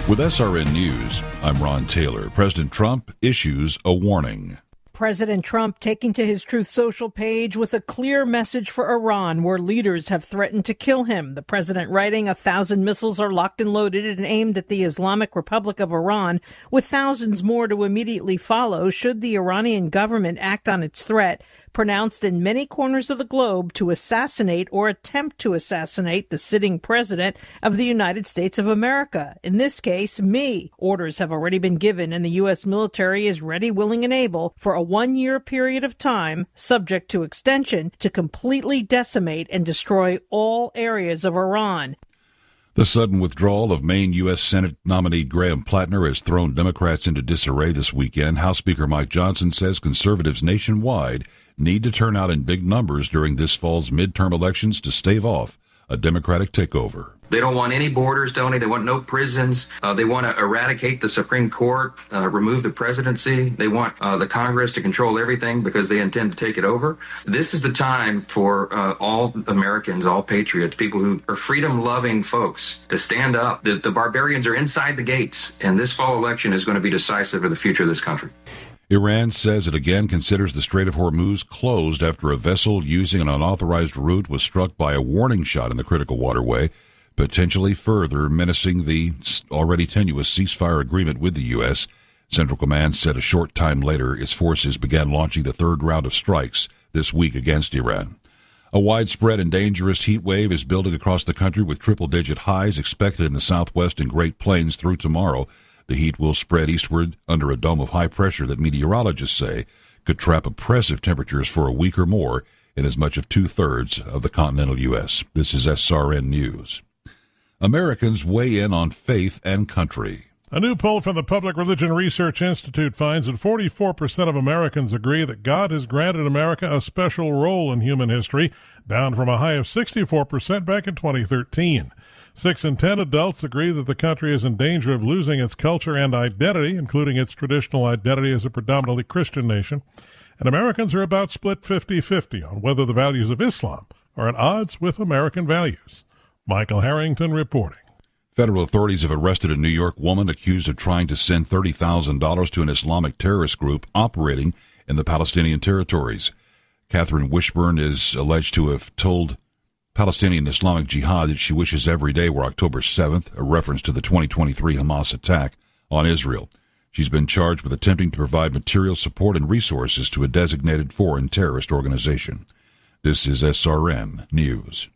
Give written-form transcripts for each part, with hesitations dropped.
With SRN News, I'm Ron Taylor. President Trump issues a warning. President Trump taking to his Truth Social page with a clear message for Iran, where leaders have threatened to kill him. The president writing, 1,000 missiles are locked and loaded and aimed at the Islamic Republic of Iran, with thousands more to immediately follow should the Iranian government act on its threat, pronounced in many corners of the globe to assassinate or attempt to assassinate the sitting president of the United States of America. In this case, me. Orders have already been given and the U.S. military is ready, willing, and able for a 1-year period of time, subject to extension, to completely decimate and destroy all areas of Iran. The sudden withdrawal of Maine U.S. Senate nominee Graham Plattner has thrown Democrats into disarray this weekend. House Speaker Mike Johnson says conservatives nationwide need to turn out in big numbers during this fall's midterm elections to stave off a Democratic takeover. They don't want any borders, Tony. They want no prisons. They want to eradicate the Supreme Court, remove the presidency. They want the Congress to control everything because they intend to take it over. This is the time for all Americans, all patriots, people who are freedom-loving folks to stand up. The barbarians are inside the gates, and this fall election is going to be decisive for the future of this country. Iran says it again considers the Strait of Hormuz closed after a vessel using an unauthorized route was struck by a warning shot in the critical waterway, potentially further menacing the already tenuous ceasefire agreement with the U.S. Central Command said a short time later its forces began launching the third round of strikes this week against Iran. A widespread and dangerous heat wave is building across the country with triple-digit highs expected in the Southwest and Great Plains through tomorrow. The heat will spread eastward under a dome of high pressure that meteorologists say could trap oppressive temperatures for a week or more in as much of 2/3 of the continental U.S. This is SRN News. Americans weigh in on faith and country. A new poll from the Public Religion Research Institute finds that 44% of Americans agree that God has granted America a special role in human history, down from a high of 64% back in 2013. 6 in 10 adults agree that the country is in danger of losing its culture and identity, including its traditional identity as a predominantly Christian nation. And Americans are about split 50-50 on whether the values of Islam are at odds with American values. Michael Harrington reporting. Federal authorities have arrested a New York woman accused of trying to send $30,000 to an Islamic terrorist group operating in the Palestinian territories. Catherine Wishburn is alleged to have told Palestinian Islamic Jihad that she wishes every day were October 7th, a reference to the 2023 Hamas attack on Israel. She's been charged with attempting to provide material support and resources to a designated foreign terrorist organization. This is SRN News.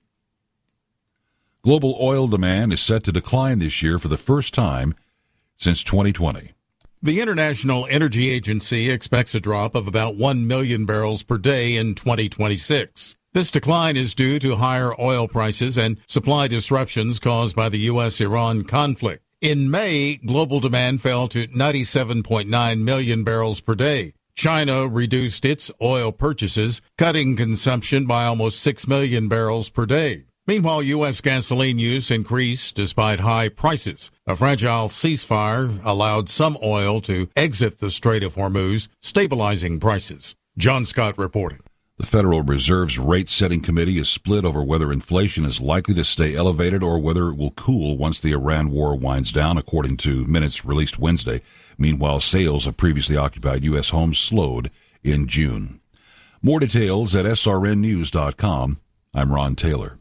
Global oil demand is set to decline this year for the first time since 2020. The International Energy Agency expects a drop of about 1 million barrels per day in 2026. This decline is due to higher oil prices and supply disruptions caused by the U.S.-Iran conflict. In May, global demand fell to 97.9 million barrels per day. China reduced its oil purchases, cutting consumption by almost 6 million barrels per day. Meanwhile, U.S. gasoline use increased despite high prices. A fragile ceasefire allowed some oil to exit the Strait of Hormuz, stabilizing prices. John Scott reporting. The Federal Reserve's rate-setting committee is split over whether inflation is likely to stay elevated or whether it will cool once the Iran war winds down, according to minutes released Wednesday. Meanwhile, sales of previously occupied U.S. homes slowed in June. More details at srnnews.com. I'm Ron Taylor.